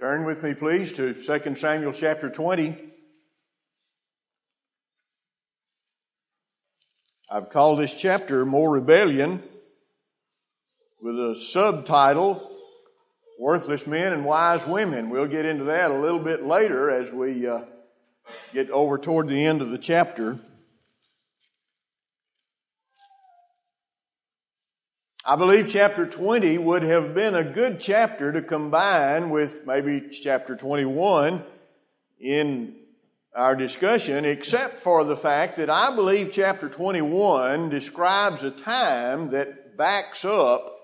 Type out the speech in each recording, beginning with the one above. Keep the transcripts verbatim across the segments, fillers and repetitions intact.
Turn with me, please, to Second Samuel chapter twenty. I've called this chapter More Rebellion with a subtitle, Worthless Men and Wise Women. We'll get into that a little bit later as we uh, get over toward the end of the chapter. I believe chapter twenty would have been a good chapter to combine with maybe chapter twenty-one in our discussion, except for the fact that I believe chapter twenty-one describes a time that backs up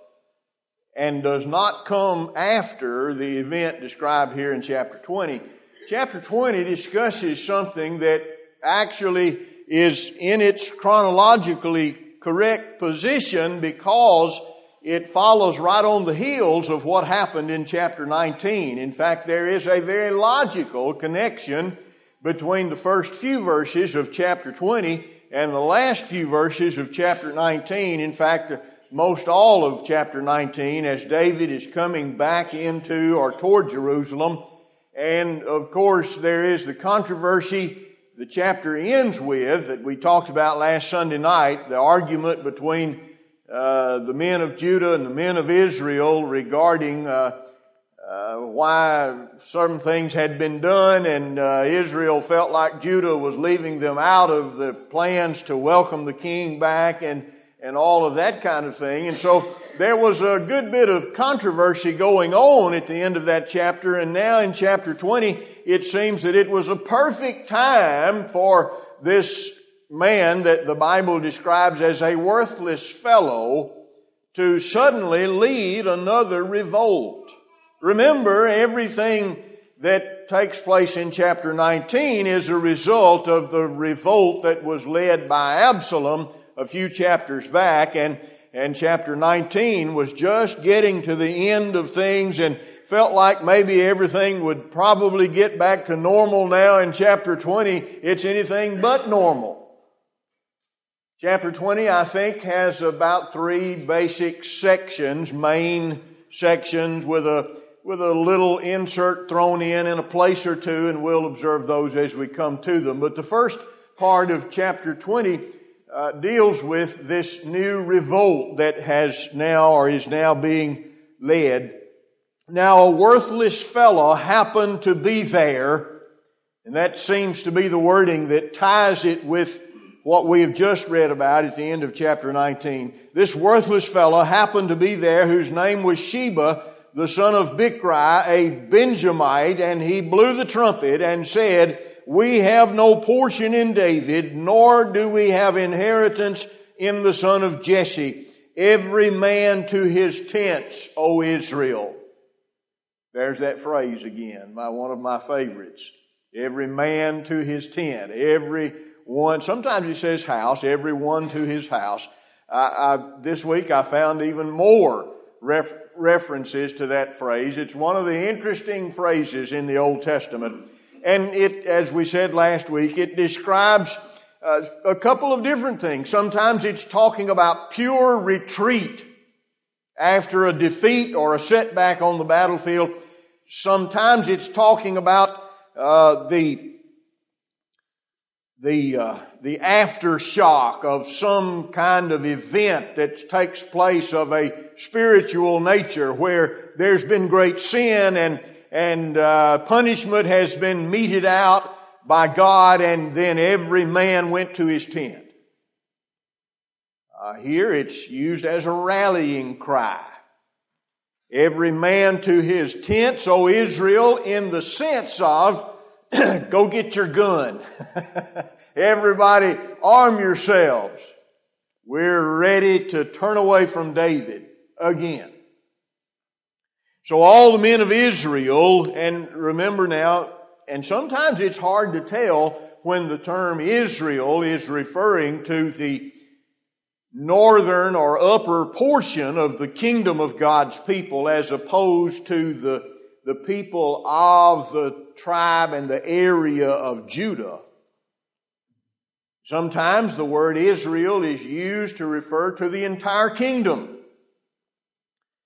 and does not come after the event described here in chapter twenty. Chapter twenty discusses something that actually is in its chronologically correct position because it follows right on the heels of what happened in chapter nineteen. In fact, there is a very logical connection between the first few verses of chapter twenty and the last few verses of chapter nineteen. In fact, most all of chapter nineteen, as David is coming back into or toward Jerusalem. And of course, there is the controversy the chapter ends with that we talked about last Sunday night, the argument between uh, the men of Judah and the men of Israel regarding uh, uh, why certain things had been done, and uh, Israel felt like Judah was leaving them out of the plans to welcome the king back and and all of that kind of thing. And so there was a good bit of controversy going on at the end of that chapter. And now in chapter twenty, it seems that it was a perfect time for this man that the Bible describes as a worthless fellow to suddenly lead another revolt. Remember, everything that takes place in chapter nineteen is a result of the revolt that was led by Absalom a few chapters back, and, and chapter nineteen was just getting to the end of things and felt like maybe everything would probably get back to normal now. In chapter twenty, it's anything but normal. Chapter twenty, I think, has about three basic sections, main sections with a with a little insert thrown in in a place or two, and we'll observe those as we come to them. But the first part of chapter twenty Uh, deals with this new revolt that has now or is now being led. Now a worthless fellow happened to be there, and that seems to be the wording that ties it with what we have just read about at the end of chapter nineteen. This worthless fellow happened to be there, whose name was Sheba, the son of Bichri, a Benjamite, and he blew the trumpet and said, "We have no portion in David, nor do we have inheritance in the son of Jesse. Every man to his tents, O Israel." There's that phrase again, my one of my favorites. Every man to his tent. Every one, sometimes it says house, every one to his house. I, I, this week I found even more ref, references to that phrase. It's one of the interesting phrases in the Old Testament. And it, as we said last week, it describes uh, a couple of different things. Sometimes it's talking about pure retreat after a defeat or a setback on the battlefield. Sometimes it's talking about uh, the the uh, the aftershock of some kind of event that takes place of a spiritual nature where there's been great sin and And uh, punishment has been meted out by God, and then every man went to his tent. Uh, here it's used as a rallying cry. Every man to his tents, O Israel, in the sense of, go get your gun. Everybody arm yourselves. We're ready to turn away from David again. So all the men of Israel, and remember now, and sometimes it's hard to tell when the term Israel is referring to the northern or upper portion of the kingdom of God's people as opposed to the, the people of the tribe and the area of Judah. Sometimes the word Israel is used to refer to the entire kingdom.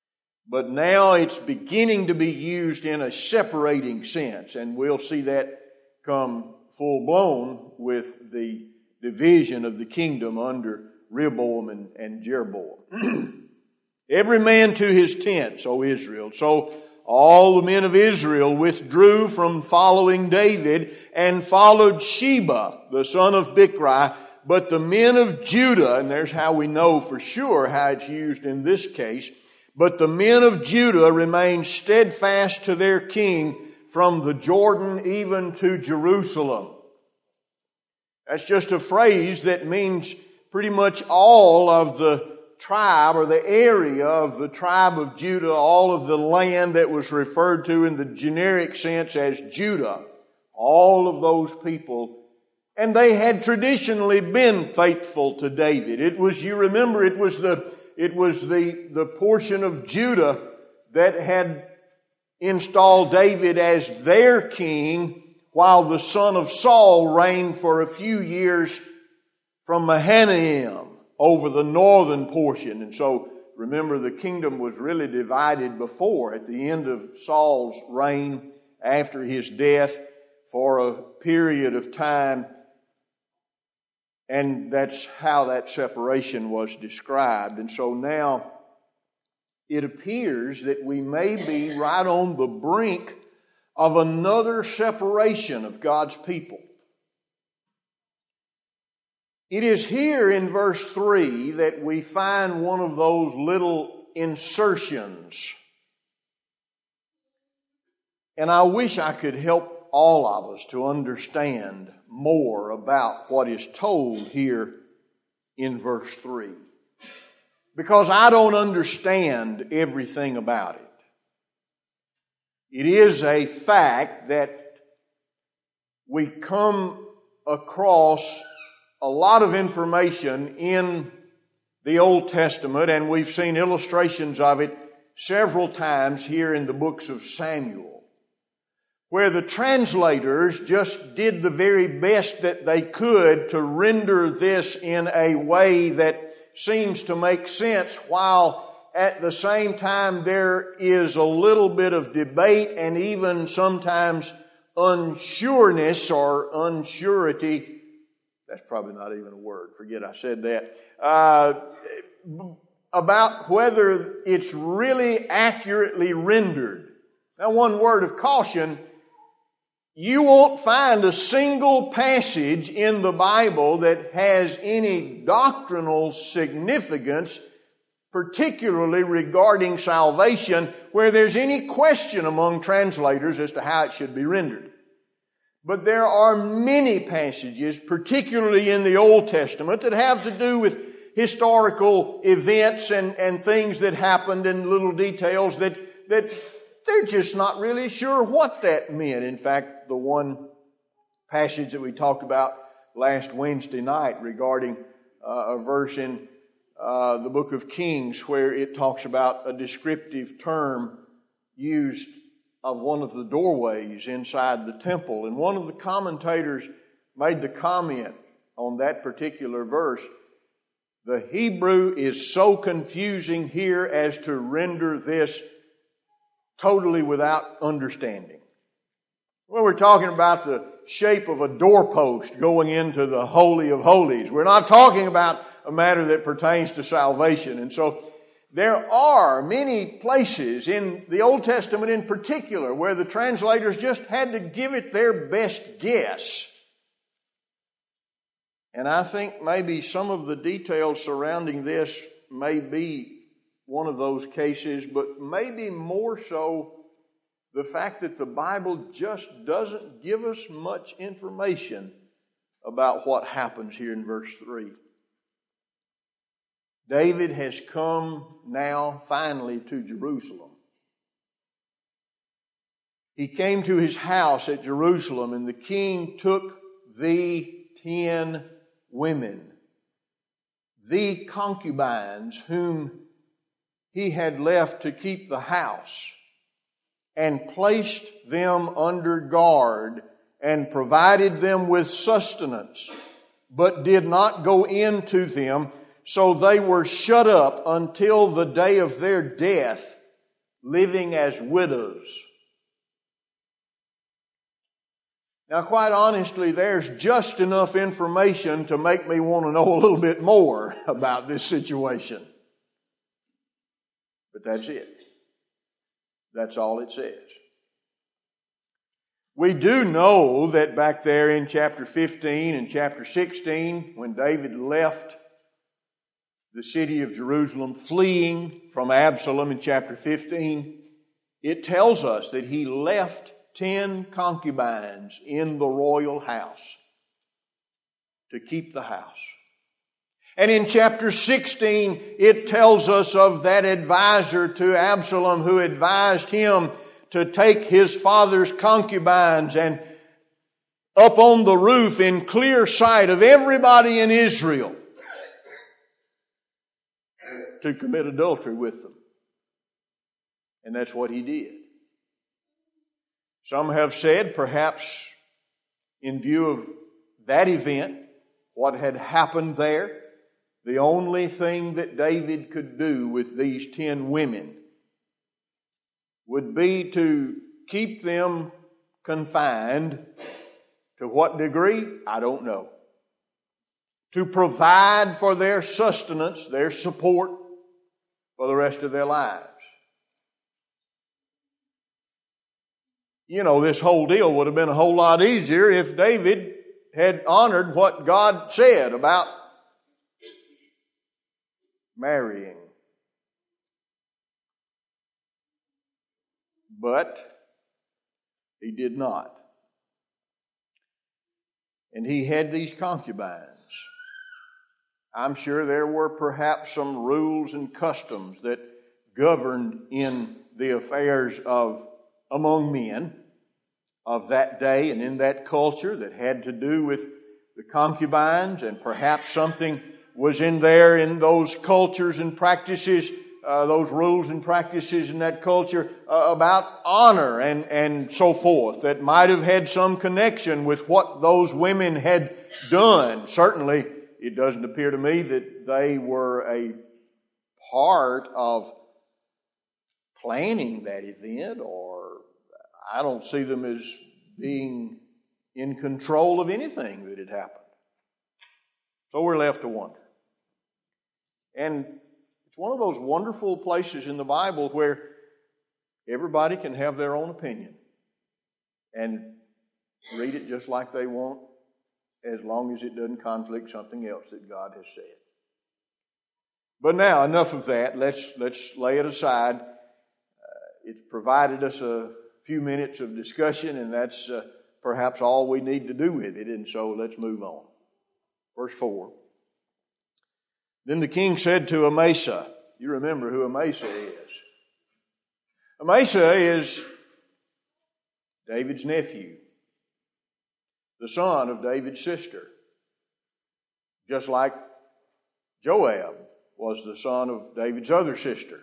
But now it's beginning to be used in a separating sense, and we'll see that come full blown with the division of the kingdom under Rehoboam and, and Jeroboam. Every man to his tents, O Israel. So all the men of Israel withdrew from following David and followed Sheba, the son of Bichri. But the men of Judah, and there's how we know for sure how it's used in this case, but the men of Judah remained steadfast to their king from the Jordan even to Jerusalem. That's just a phrase that means pretty much all of the tribe or the area of the tribe of Judah, all of the land that was referred to in the generic sense as Judah. All of those people, and they had traditionally been faithful to David. It was, you remember, it was the, it was the, the portion of Judah that had installed David as their king while the son of Saul reigned for a few years from Mahanaim over the northern portion. And so, remember, the kingdom was really divided before at the end of Saul's reign after his death for a period of time. And that's how that separation was described. And so now it appears that we may be right on the brink of another separation of God's people. It is here in verse three that we find one of those little insertions. And I wish I could help all of us to understand more about what is told here in verse three. Because I don't understand everything about it. It is a fact that we come across a lot of information in the Old Testament, and we've seen illustrations of it several times here in the books of Samuel, where the translators just did the very best that they could to render this in a way that seems to make sense, while at the same time there is a little bit of debate and even sometimes unsureness or unsurety. That's probably not even a word. Forget I said that. Uh, about whether it's really accurately rendered. Now, one word of caution. You won't find a single passage in the Bible that has any doctrinal significance, particularly regarding salvation, where there's any question among translators as to how it should be rendered. But there are many passages, particularly in the Old Testament, that have to do with historical events and, and things that happened and little details that, that they're just not really sure what that meant. In fact, the one passage that we talked about last Wednesday night regarding uh, a verse in uh, the book of Kings where it talks about a descriptive term used of one of the doorways inside the temple. And one of the commentators made the comment on that particular verse, the Hebrew is so confusing here as to render this totally without understanding. Well, we're talking about the shape of a doorpost going into the Holy of Holies. We're not talking about a matter that pertains to salvation. And so there are many places in the Old Testament in particular where the translators just had to give it their best guess. And I think maybe some of the details surrounding this may be one of those cases, but maybe more so the fact that the Bible just doesn't give us much information about what happens here in verse three. David has come now finally to Jerusalem. He came to his house at Jerusalem, and the king took the ten women, the concubines whom he had left to keep the house, and placed them under guard and provided them with sustenance, but did not go into them. So they were shut up until the day of their death living as widows. Now, quite honestly, there's just enough information to make me want to know a little bit more about this situation. But that's it. That's all it says. We do know that back there in chapter fifteen and chapter sixteen, when David left the city of Jerusalem, fleeing from Absalom in chapter fifteen, it tells us that he left ten concubines in the royal house to keep the house. And in chapter sixteen, it tells us of that advisor to Absalom who advised him to take his father's concubines and up on the roof in clear sight of everybody in Israel to commit adultery with them. And that's what he did. Some have said, perhaps in view of that event, what had happened there, the only thing that David could do with these ten women would be to keep them confined. To what degree? I don't know. To provide for their sustenance, their support for the rest of their lives. You know, this whole deal would have been a whole lot easier if David had honored what God said about marrying. But he did not. And he had these concubines. I'm sure there were perhaps some rules and customs that governed in the affairs of among men of that day and in that culture that had to do with the concubines, and perhaps something was in there in those cultures and practices, uh, those rules and practices in that culture uh, about honor and, and so forth that might have had some connection with what those women had done. Certainly, it doesn't appear to me that they were a part of planning that event, or I don't see them as being in control of anything that had happened. So we're left to wonder. And it's one of those wonderful places in the Bible where everybody can have their own opinion and read it just like they want, as long as it doesn't conflict something else that God has said. But now, enough of that. Let's let's lay it aside. Uh, it's provided us a few minutes of discussion, and that's uh, perhaps all we need to do with it. And so let's move on. Verse four. Then the king said to Amasa, you remember who Amasa is. Amasa is David's nephew, the son of David's sister, just like Joab was the son of David's other sister.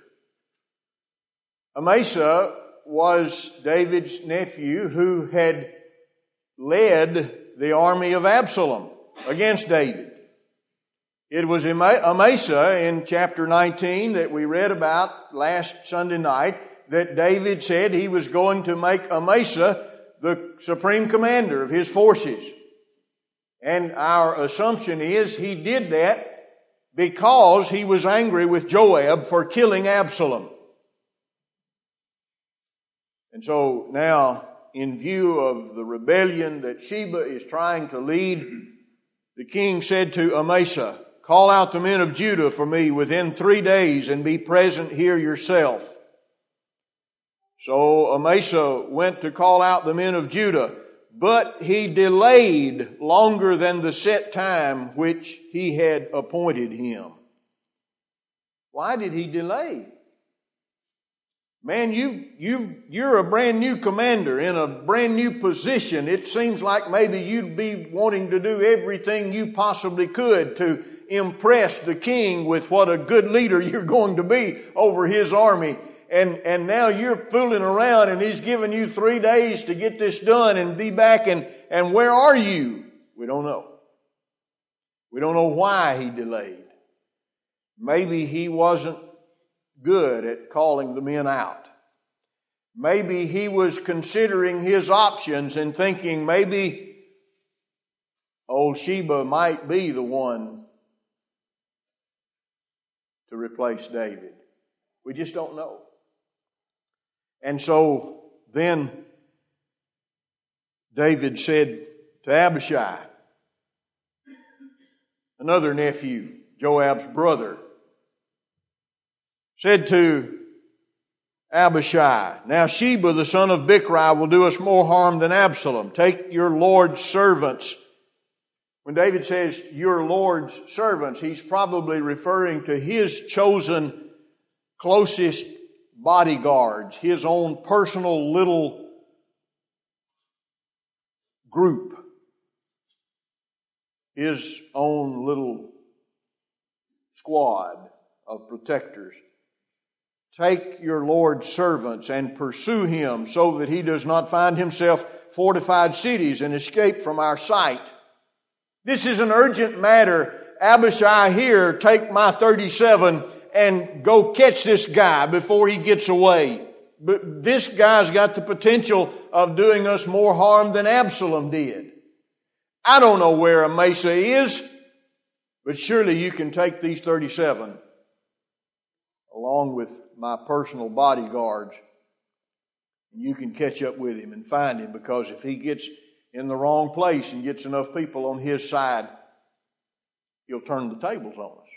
Amasa was David's nephew who had led the army of Absalom against David. It was Amasa in chapter nineteen that we read about last Sunday night that David said he was going to make Amasa the supreme commander of his forces. And our assumption is he did that because he was angry with Joab for killing Absalom. And so now, in view of the rebellion that Sheba is trying to lead, the king said to Amasa, call out the men of Judah for me within three days and be present here yourself. So Amasa went to call out the men of Judah, but he delayed longer than the set time which he had appointed him. Why did he delay? Man, you, you, you're a brand new commander in a brand new position. It seems like maybe you'd be wanting to do everything you possibly could to impress the king with what a good leader you're going to be over his army. And, and now you're fooling around and he's giving you three days to get this done and be back, and, and where are you? We don't know. We don't know why he delayed. Maybe he wasn't good at calling the men out. maybe he was considering his options and thinking maybe old Sheba might be the one to replace David. We just don't know. And so then David said to Abishai, another nephew, Joab's brother, said to Abishai, now Sheba the son of Bichri will do us more harm than Absalom. Take your Lord's servants. When David says your Lord's servants, he's probably referring to his chosen closest bodyguards, his own personal little group, his own little squad of protectors. Take your Lord's servants and pursue him so that he does not find himself fortified cities and escape from our sight. This is an urgent matter. Abishai, here, take my thirty-seven and go catch this guy before he gets away. But this guy's got the potential of doing us more harm than Absalom did. I don't know where Amasa is, but surely you can take these thirty-seven along with my personal bodyguards. You can catch up with him and find him, because if he gets in the wrong place and gets enough people on his side, he'll turn the tables on us.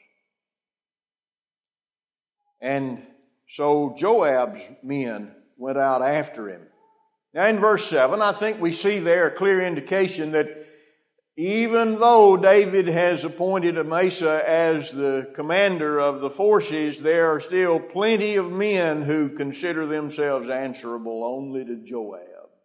And so Joab's men went out after him. Now in verse seven, I think we see there a clear indication that even though David has appointed Amasa as the commander of the forces, there are still plenty of men who consider themselves answerable only to Joab.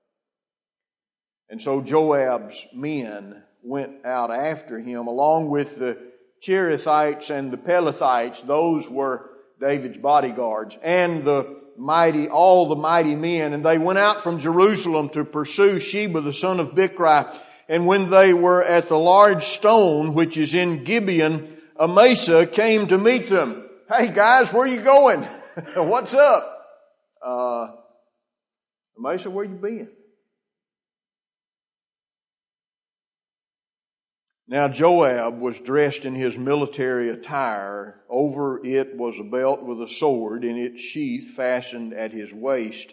And so Joab's men went out after him, along with the Cherethites and the Pelethites. Those were David's bodyguards, and the mighty, all the mighty men. And they went out from Jerusalem to pursue Sheba the son of Bichri. And when they were at the large stone, which is in Gibeon, Amasa came to meet them. Hey guys, where are you going? What's up? Uh, Amasa, where you been? Now Joab was dressed in his military attire. Over it was a belt with a sword in its sheath fastened at his waist.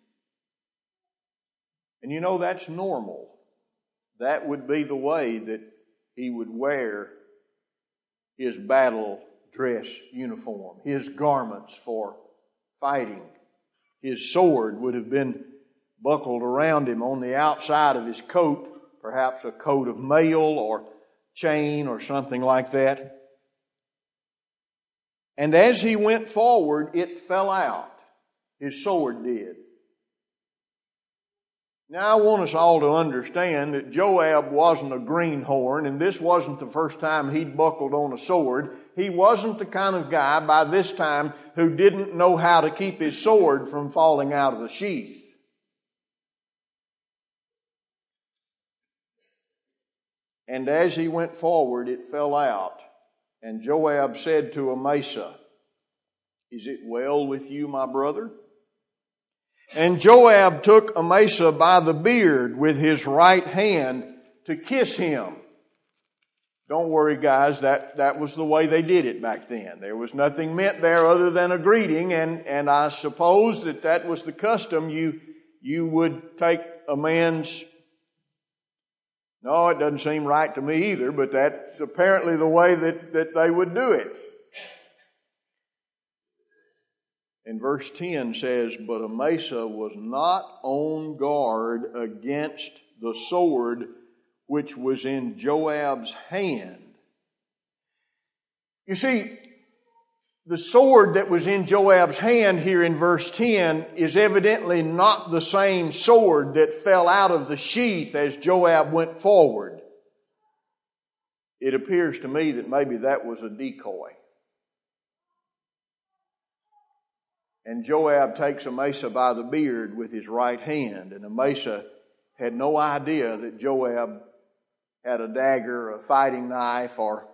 And you know, that's normal. That would be the way that he would wear his battle dress uniform, his garments for fighting. His sword would have been buckled around him on the outside of his coat, perhaps a coat of mail or chain or something like that. And as he went forward, it fell out. His sword did. Now I want us all to understand that Joab wasn't a greenhorn, and this wasn't the first time he'd buckled on a sword. He wasn't the kind of guy by this time who didn't know how to keep his sword from falling out of the sheath. And as he went forward, it fell out. And Joab said to Amasa, "Is it well with you, my brother?" And Joab took Amasa by the beard with his right hand to kiss him. Don't worry, guys, that, that was the way they did it back then. There was nothing meant there other than a greeting, and, and I suppose that that was the custom. You, you would take a man's... No, it doesn't seem right to me either, but that's apparently the way that, that they would do it. And verse ten says, but Amasa was not on guard against the sword which was in Joab's hand. You see, the sword that was in Joab's hand here in verse ten is evidently not the same sword that fell out of the sheath as Joab went forward. It appears to me that maybe that was a decoy. And Joab takes Amasa by the beard with his right hand. And Amasa had no idea that Joab had a dagger, a fighting knife, or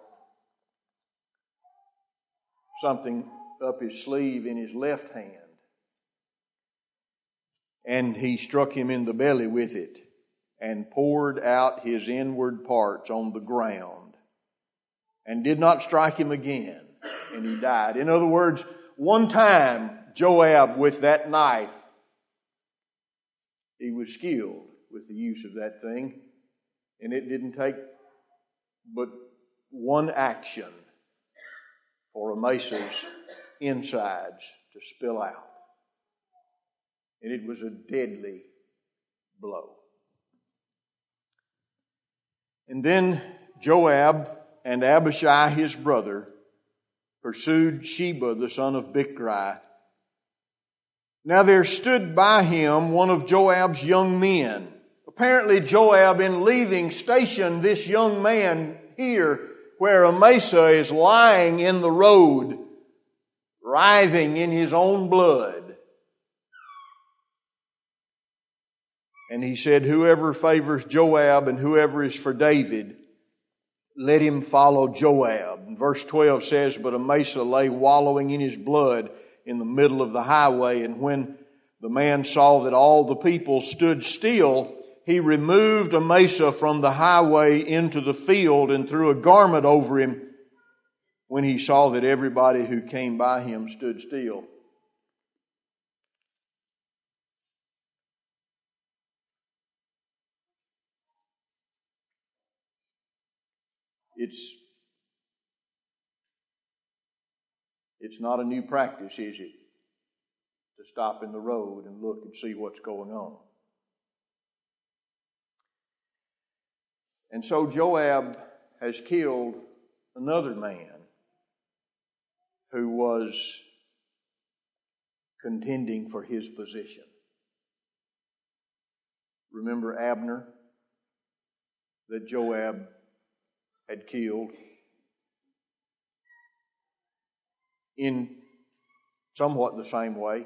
something up his sleeve in his left hand. And he struck him in the belly with it, and poured out his inward parts on the ground, and did not strike him again, and he died. In other words, one time Joab with that knife, he was skilled with the use of that thing, and it didn't take but one action for Amasa's insides to spill out. And it was a deadly blow. And then Joab and Abishai his brother pursued Sheba the son of Bichri. Now there stood by him one of Joab's young men. Apparently Joab, in leaving, stationed this young man here where Amasa is lying in the road, writhing in his own blood. And he said, whoever favors Joab and whoever is for David, let him follow Joab. And verse twelve says, but Amasa lay wallowing in his blood in the middle of the highway. And when the man saw that all the people stood still, he removed Amasa from the highway into the field and threw a garment over him when he saw that everybody who came by him stood still. It's, it's not a new practice, is it? To stop in the road and look and see what's going on. And so Joab has killed another man who was contending for his position. Remember Abner that Joab had killed in somewhat the same way.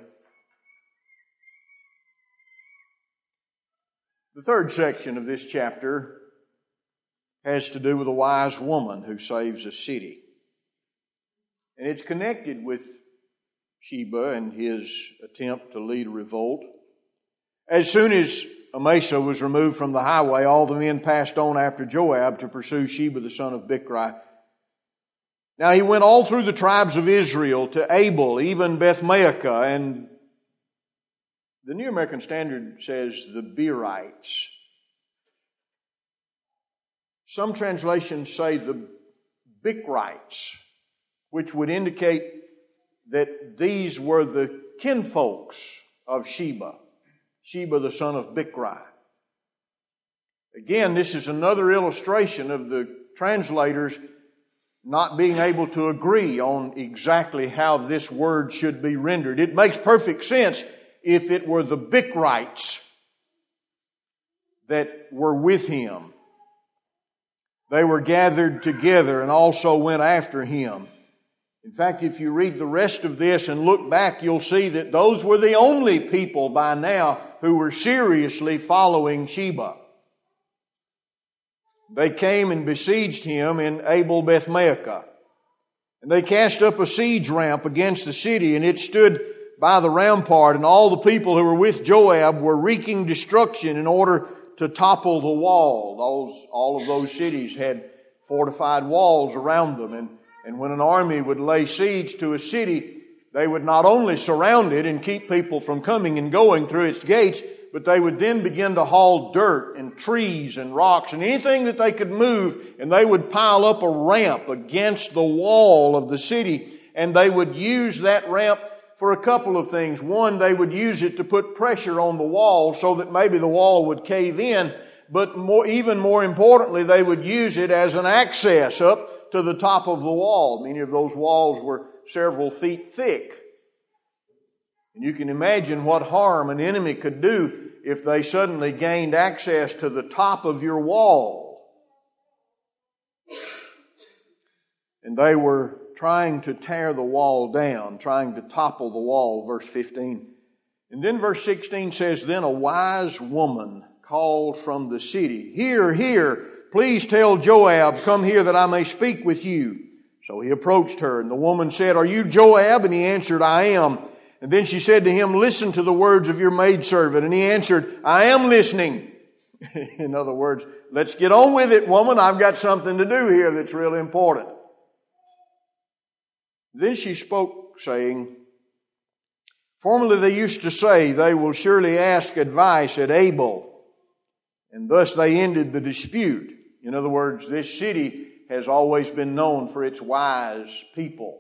The third section of this chapter has to do with a wise woman who saves a city. And it's connected with Sheba and his attempt to lead a revolt. As soon as Amasa was removed from the highway, all the men passed on after Joab to pursue Sheba the son of Bichri. Now he went all through the tribes of Israel to Abel, even Beth-maachah, and the New American Standard says the Beerites. Some translations say the Bichrites, which would indicate that these were the kinfolks of Sheba. Sheba the son of Bichri. Again, this is another illustration of the translators not being able to agree on exactly how this word should be rendered. It makes perfect sense if it were the Bichrites that were with him. They were gathered together and also went after him. In fact, if you read the rest of this and look back, you'll see that those were the only people by now who were seriously following Sheba. They came and besieged him in Abel Beth-maachah. And they cast up a siege ramp against the city, and it stood by the rampart, and all the people who were with Joab were wreaking destruction in order to topple the wall. Those, all of those cities had fortified walls around them, and And when an army would lay siege to a city, they would not only surround it and keep people from coming and going through its gates, but they would then begin to haul dirt and trees and rocks and anything that they could move, and they would pile up a ramp against the wall of the city, and they would use that ramp for a couple of things. One, they would use it to put pressure on the wall so that maybe the wall would cave in, but more, even more importantly, they would use it as an access up to the top of the wall. Many of those walls were several feet thick. And you can imagine what harm an enemy could do if they suddenly gained access to the top of your wall. And they were trying to tear the wall down, trying to topple the wall, verse fifteen. And then verse sixteen says, then a wise woman called from the city, Hear, hear, please tell Joab, come here that I may speak with you. So he approached her, and the woman said, Are you Joab? And he answered, I am. And then she said to him, listen to the words of your maidservant. And he answered, I am listening. In other words, let's get on with it, woman. I've got something to do here that's really important. Then she spoke, saying, formerly they used to say, they will surely ask advice at Abel. And thus they ended the dispute. In other words, this city has always been known for its wise people.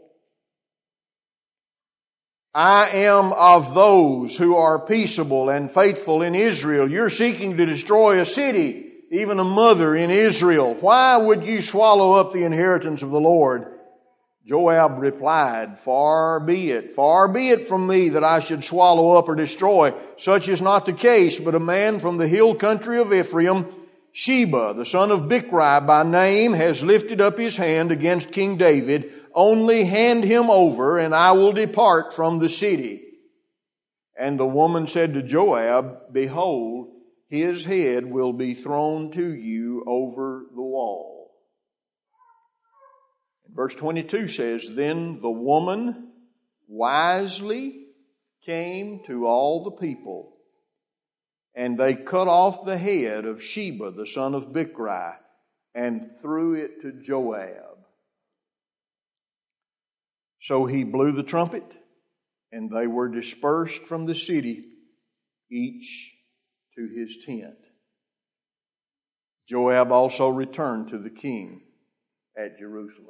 I am of those who are peaceable and faithful in Israel. You're seeking to destroy a city, even a mother in Israel. Why would you swallow up the inheritance of the Lord? Joab replied, far be it, far be it from me that I should swallow up or destroy. Such is not the case, but a man from the hill country of Ephraim, Sheba, the son of Bichri by name, has lifted up his hand against King David. Only hand him over, and I will depart from the city. And the woman said to Joab, behold, his head will be thrown to you over the wall. Verse twenty-two says, then the woman wisely came to all the people, and they cut off the head of Sheba, the son of Bichri, and threw it to Joab. So he blew the trumpet, and they were dispersed from the city, each to his tent. Joab also returned to the king at Jerusalem.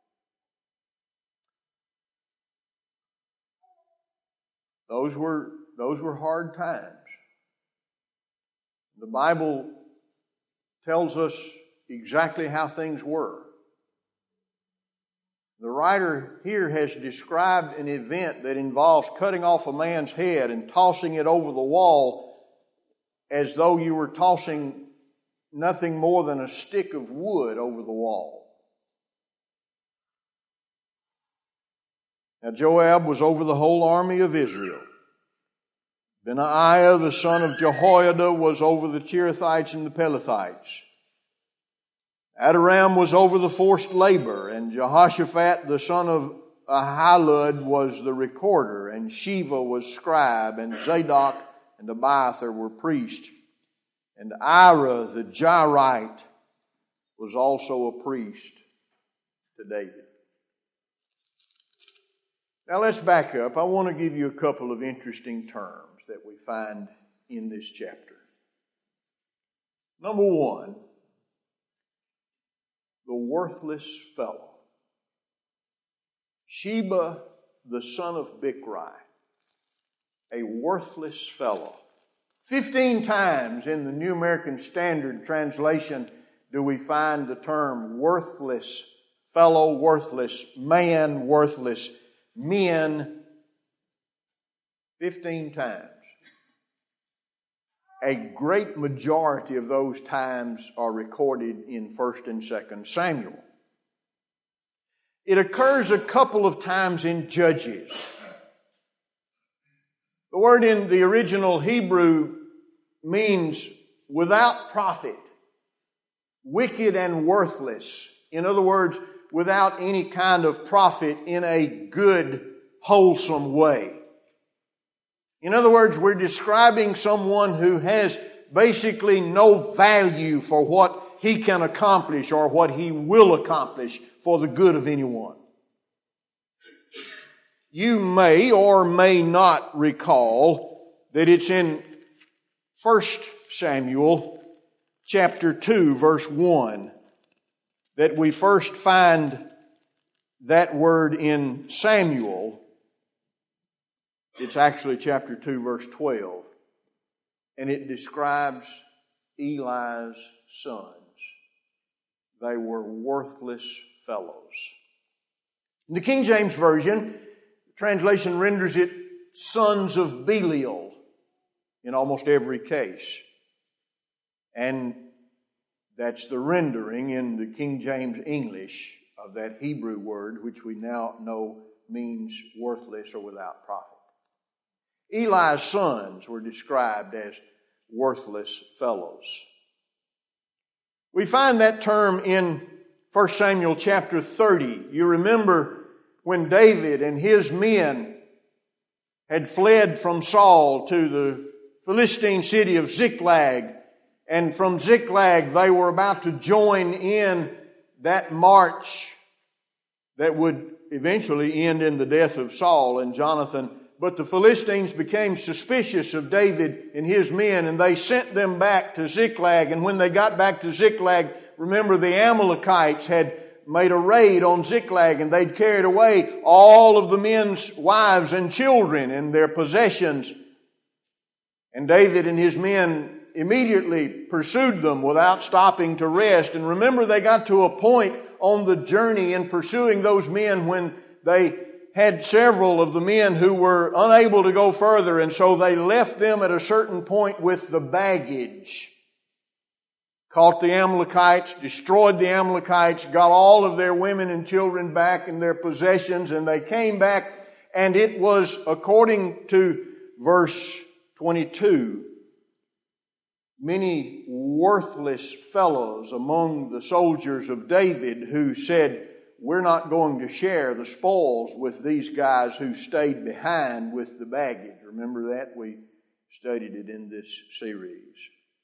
Those were, those were hard times. The Bible tells us exactly how things were. The writer here has described an event that involves cutting off a man's head and tossing it over the wall as though you were tossing nothing more than a stick of wood over the wall. Now Joab was over the whole army of Israel. Benaiah, the son of Jehoiada, was over the Cherethites and the Pelethites. Adoram was over the forced labor, and Jehoshaphat, the son of Ahilud, was the recorder, and Sheva was scribe, and Zadok and Abiathar were priests, and Ira, the Jairite, was also a priest to David. Now let's back up. I want to give you a couple of interesting terms that we find in this chapter. Number one, the worthless fellow. Sheba, the son of Bichri, a worthless fellow. Fifteen times in the New American Standard Translation do we find the term worthless fellow, worthless man, worthless men. Fifteen times. A great majority of those times are recorded in First and Second Samuel. It occurs a couple of times in Judges. The word in the original Hebrew means without profit, wicked and worthless. In other words, without any kind of profit in a good, wholesome way. In other words, we're describing someone who has basically no value for what he can accomplish or what he will accomplish for the good of anyone. You may or may not recall that it's in First Samuel chapter two, verse one, that we first find that word in Samuel. It's actually chapter two, verse twelve. And it describes Eli's sons. They were worthless fellows. In the King James Version, the translation renders it sons of Belial in almost every case. And that's the rendering in the King James English of that Hebrew word, which we now know means worthless or without profit. Eli's sons were described as worthless fellows. We find that term in First Samuel chapter thirty. You remember when David and his men had fled from Saul to the Philistine city of Ziklag. And from Ziklag, they were about to join in that march that would eventually end in the death of Saul and Jonathan. But the Philistines became suspicious of David and his men, and they sent them back to Ziklag. And when they got back to Ziklag, remember the Amalekites had made a raid on Ziklag, and they'd carried away all of the men's wives and children and their possessions. And David and his men immediately pursued them without stopping to rest. And remember, they got to a point on the journey in pursuing those men when they had several of the men who were unable to go further, and so they left them at a certain point with the baggage. Caught the Amalekites, destroyed the Amalekites, got all of their women and children back and their possessions, and they came back, and it was, according to verse twenty-two, many worthless fellows among the soldiers of David who said, we're not going to share the spoils with these guys who stayed behind with the baggage. Remember that? We studied it in this series.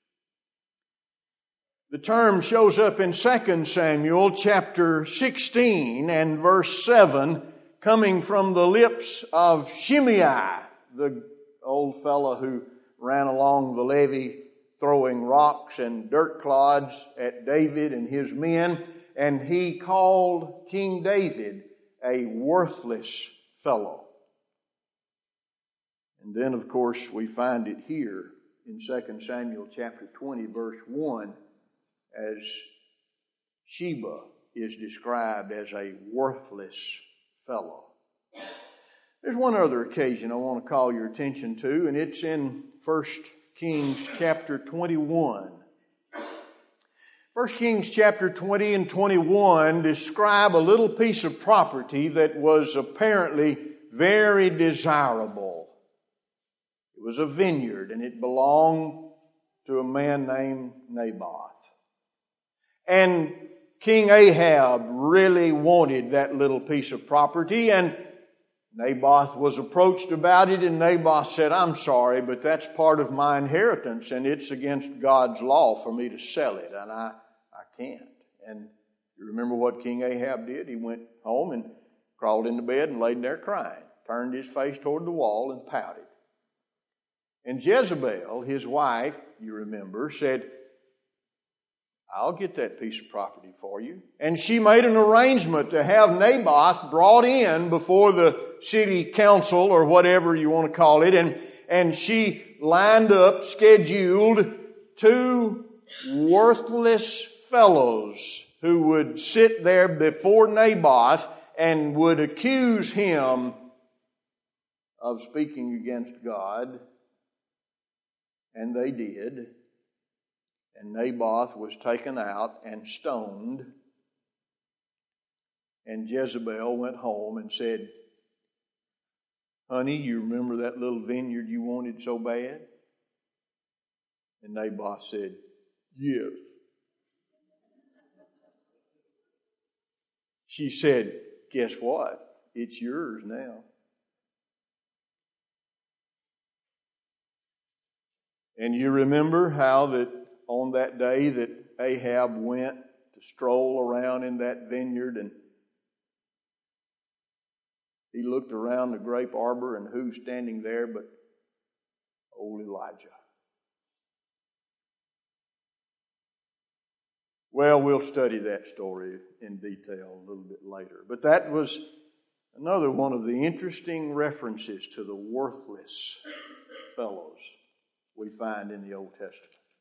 The term shows up in Second Samuel chapter sixteen and verse seven, coming from the lips of Shimei, the old fellow who ran along the levee throwing rocks and dirt clods at David and his men. And he called King David a worthless fellow. And then, of course, we find it here in Second Samuel chapter twenty, verse one, as Sheba is described as a worthless fellow. There's one other occasion I want to call your attention to, and it's in First Kings chapter twenty-one. First Kings chapter twenty and twenty-one describe a little piece of property that was apparently very desirable. It was a vineyard, and it belonged to a man named Naboth. And King Ahab really wanted that little piece of property, and Naboth was approached about it, and Naboth said, I'm sorry, but that's part of my inheritance, and it's against God's law for me to sell it, and I, I can't. And you remember what King Ahab did? He went home and crawled into bed and laid there crying, turned his face toward the wall and pouted. And Jezebel, his wife, you remember, said, I'll get that piece of property for you. And she made an arrangement to have Naboth brought in before the city council or whatever you want to call it. And, and she lined up, scheduled two worthless fellows who would sit there before Naboth and would accuse him of speaking against God. And they did. And Naboth was taken out and stoned. And Jezebel went home and said, honey, you remember that little vineyard you wanted so bad? And Naboth said, yes. She said, guess what? It's yours now. And you remember how that on that day that Ahab went to stroll around in that vineyard, and he looked around the grape arbor, and who's standing there but old Elijah? Well, we'll study that story in detail a little bit later. But that was another one of the interesting references to the worthless fellows we find in the Old Testament.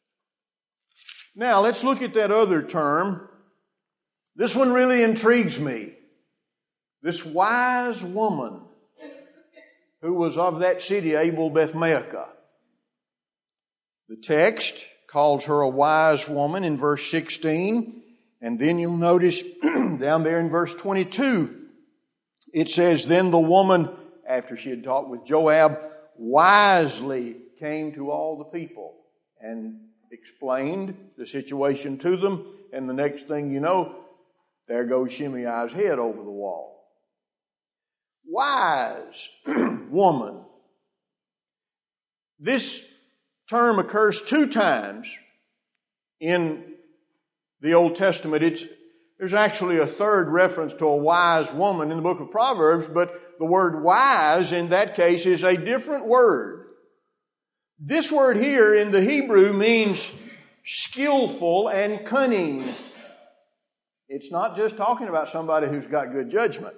Now, let's look at that other term. This one really intrigues me. This wise woman who was of that city, Abel Beth-maachah. The text calls her a wise woman in verse sixteen. And then you'll notice down there in verse twenty-two, it says, then the woman, after she had talked with Joab, wisely came to all the people and explained the situation to them. And the next thing you know, there goes Shimei's head over the wall. Wise woman This term occurs two times in the Old Testament. It's, there's actually a third reference to a wise woman in the book of Proverbs, but the word wise in that case is a different word. This word here in the Hebrew means skillful and cunning. It's not just talking about somebody who's got good judgment.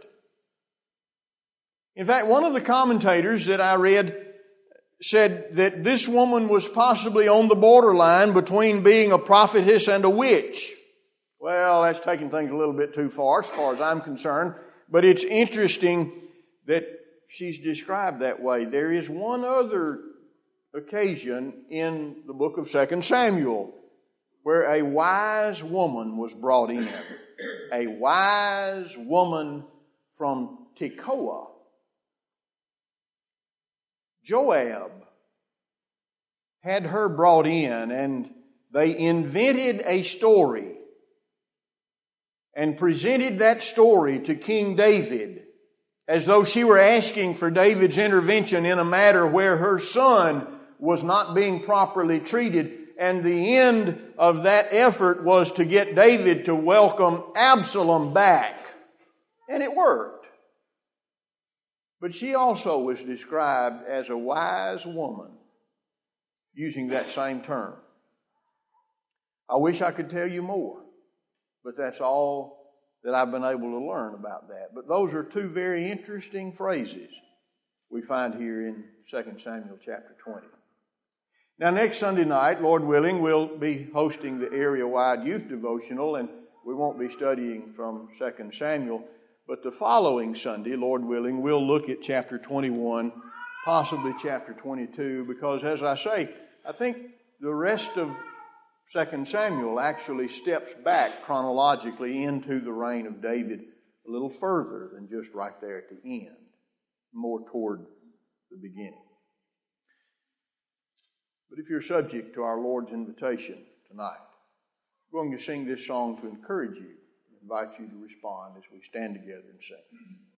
In fact, one of the commentators that I read said that this woman was possibly on the borderline between being a prophetess and a witch. Well, that's taking things a little bit too far as far as I'm concerned, but it's interesting that she's described that way. There is one other occasion in the book of Second Samuel where a wise woman was brought in. A wise woman from Tekoa. Joab had her brought in, and they invented a story and presented that story to King David as though she were asking for David's intervention in a matter where her son was not being properly treated. And the end of that effort was to get David to welcome Absalom back. And it worked. But she also was described as a wise woman, using that same term. I wish I could tell you more, but that's all that I've been able to learn about that. But those are two very interesting phrases we find here in Second Samuel chapter twenty. Now, next Sunday night, Lord willing, we'll be hosting the area-wide youth devotional, and we won't be studying from Second Samuel. But the following Sunday, Lord willing, we'll look at chapter twenty-one, possibly chapter twenty-two, because as I say, I think the rest of Second Samuel actually steps back chronologically into the reign of David a little further than just right there at the end, more toward the beginning. But if you're subject to our Lord's invitation tonight, we're going to sing this song to encourage you, invite you to respond as we stand together and sing.